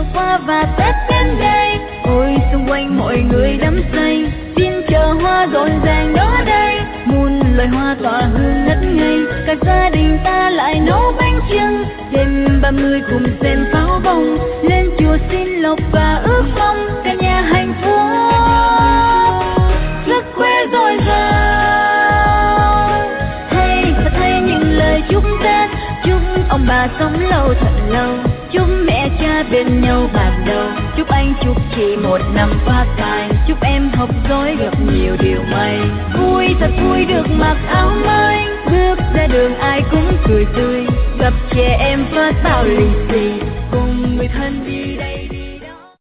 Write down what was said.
qua và Tết đến đây. Ôi xung quanh mọi người đắm say, xin chờ hoa rộn ràng đó đây. Muôn loài hoa tỏa hương ngất ngây, cả gia đình ta lại nấu bánh chưng. Đêm 30 cùng xem pháo bông, lên chùa xin lộc và ước mong cả nhà hạnh phúc, sức khỏe dồi dào. Thay và thay những lời chúc Tết, chúc ông bà sống lâu thật lâu, chúc mẹ cha bên nhau bạc đầu, chúc anh chúc chị một năm phát tài, chúc em học giỏi gặp nhiều điều may. Vui thật vui được mặc áo mới, bước ra đường ai cũng cười tươi, gặp trẻ em phát bao lì xì, cùng người thân đi đây.